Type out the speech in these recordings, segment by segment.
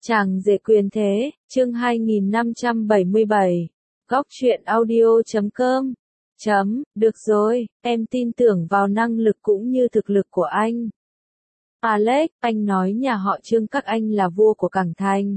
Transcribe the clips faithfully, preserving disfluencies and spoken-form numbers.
Chàng rể quyền thế, chương hai nghìn năm trăm bảy mươi bảy. Góc truyện audio chấm com. Chấm, được rồi, em tin tưởng vào năng lực cũng như thực lực của anh. Alex, anh nói nhà họ Trương các anh là vua của Cảng Thành.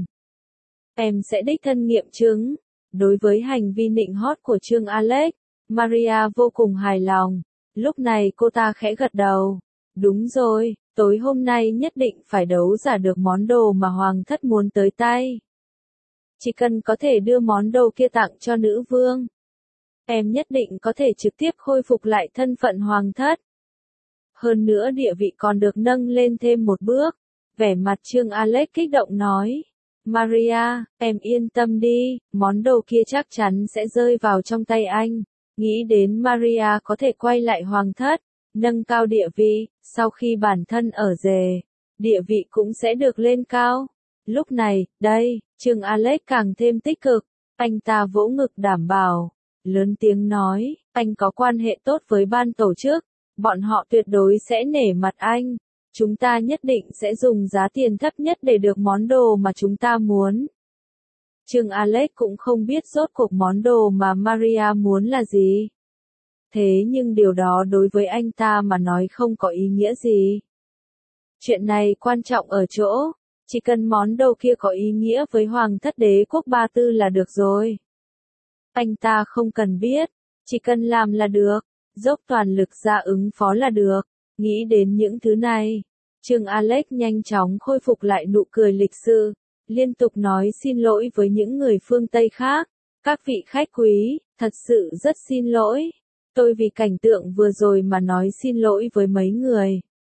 Em sẽ đích thân nghiệm chứng. Đối với hành vi nịnh hót của Trương Alex, Maria vô cùng hài lòng. Lúc này cô ta khẽ gật đầu. Đúng rồi, tối hôm nay nhất định phải đấu giả được món đồ mà Hoàng thất muốn tới tay. Chỉ cần có thể đưa món đồ kia tặng cho nữ vương, em nhất định có thể trực tiếp khôi phục lại thân phận Hoàng thất. Hơn nữa địa vị còn được nâng lên thêm một bước. Vẻ mặt Trương Alex kích động nói. Maria, em yên tâm đi, món đồ kia chắc chắn sẽ rơi vào trong tay anh. Nghĩ đến Maria có thể quay lại Hoàng thất, nâng cao địa vị, sau khi bản thân ở rể, địa vị cũng sẽ được lên cao. Lúc này, đây, Trương Alex càng thêm tích cực, anh ta vỗ ngực đảm bảo, lớn tiếng nói, anh có quan hệ tốt với ban tổ chức, bọn họ tuyệt đối sẽ nể mặt anh, chúng ta nhất định sẽ dùng giá tiền thấp nhất để được món đồ mà chúng ta muốn. Trương Alex cũng không biết rốt cuộc món đồ mà Maria muốn là gì. Thế nhưng điều đó đối với anh ta mà nói không có ý nghĩa gì. Chuyện này quan trọng ở chỗ, chỉ cần món đồ kia có ý nghĩa với Hoàng thất Đế quốc Ba Tư là được rồi. Anh ta không cần biết, chỉ cần làm là được, dốc toàn lực ra ứng phó là được. Nghĩ đến những thứ này, Trương Alex nhanh chóng khôi phục lại nụ cười lịch sự, liên tục nói xin lỗi với những người phương Tây khác. Các vị khách quý, thật sự rất xin lỗi. Tôi vì cảnh tượng vừa rồi mà nói xin lỗi với mấy người.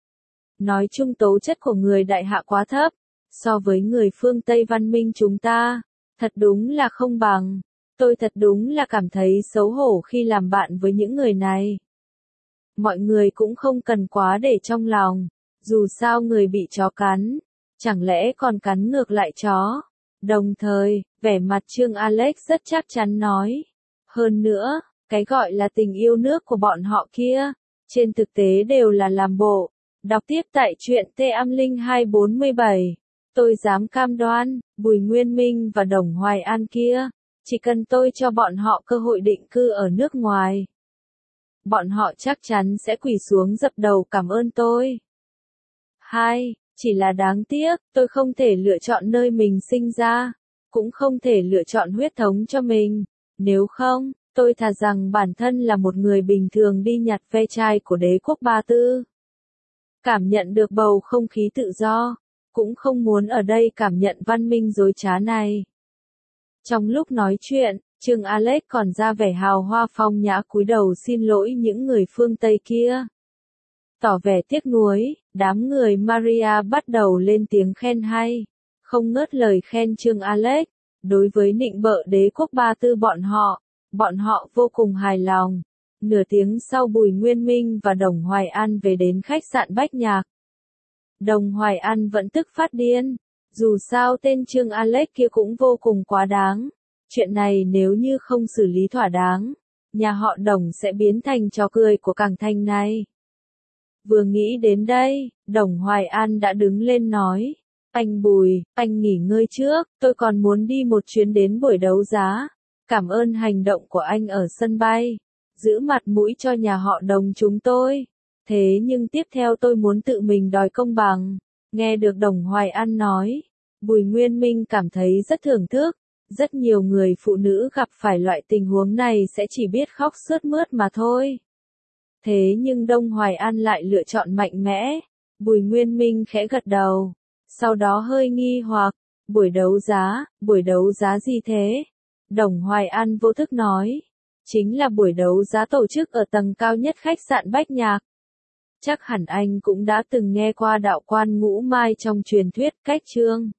Nói chung tố chất của người đại hạ quá thấp, so với người phương Tây văn minh chúng ta, thật đúng là không bằng. Tôi thật đúng là cảm thấy xấu hổ khi làm bạn với những người này. Mọi người cũng không cần quá để trong lòng, dù sao người bị chó cắn, chẳng lẽ còn cắn ngược lại chó. Đồng thời, vẻ mặt Trương Alex rất chắc chắn nói. Hơn nữa, cái gọi là tình yêu nước của bọn họ kia, trên thực tế đều là làm bộ. Đọc tiếp tại truyện T Am Linh hai bốn bảy. Tôi dám cam đoan, Bùi Nguyên Minh và Đồng Hoài An kia, chỉ cần tôi cho bọn họ cơ hội định cư ở nước ngoài, bọn họ chắc chắn sẽ quỳ xuống dập đầu cảm ơn tôi. Hai, chỉ là đáng tiếc, tôi không thể lựa chọn nơi mình sinh ra, cũng không thể lựa chọn huyết thống cho mình. Nếu không, tôi thà rằng bản thân là một người bình thường đi nhặt ve chai của đế quốc Ba Tư. Cảm nhận được bầu không khí tự do, cũng không muốn ở đây cảm nhận văn minh dối trá này. Trong lúc nói chuyện, Trương Alex còn ra vẻ hào hoa phong nhã cúi đầu xin lỗi những người phương Tây kia. Tỏ vẻ tiếc nuối, đám người Maria bắt đầu lên tiếng khen hay, không ngớt lời khen Trương Alex. Đối với nịnh bợ đế quốc Ba Tư bọn họ, bọn họ vô cùng hài lòng. Nửa tiếng sau Bùi Nguyên Minh và Đồng Hoài An về đến khách sạn Bách Nhạc. Đồng Hoài An vẫn tức phát điên, dù sao tên Trương Alex kia cũng vô cùng quá đáng. Chuyện này nếu như không xử lý thỏa đáng, nhà họ Đồng sẽ biến thành trò cười của Cảng Thành này. Vừa nghĩ đến đây, Đồng Hoài An đã đứng lên nói, anh Bùi, anh nghỉ ngơi trước, tôi còn muốn đi một chuyến đến buổi đấu giá. Cảm ơn hành động của anh ở sân bay, giữ mặt mũi cho nhà họ Đồng chúng tôi. Thế nhưng tiếp theo tôi muốn tự mình đòi công bằng. Nghe được Đồng Hoài An nói, Bùi Nguyên Minh cảm thấy rất thưởng thức. Rất nhiều người phụ nữ gặp phải loại tình huống này sẽ chỉ biết khóc sướt mướt mà thôi. Thế nhưng Đồng Hoài An lại lựa chọn mạnh mẽ. Bùi Nguyên Minh khẽ gật đầu, sau đó hơi nghi hoặc, buổi đấu giá, buổi đấu giá gì thế? Đồng Hoài An vô thức nói, chính là buổi đấu giá tổ chức ở tầng cao nhất khách sạn Bách Nhạc. Chắc hẳn anh cũng đã từng nghe qua đạo quan Ngũ Mai trong truyền thuyết Cách Trương.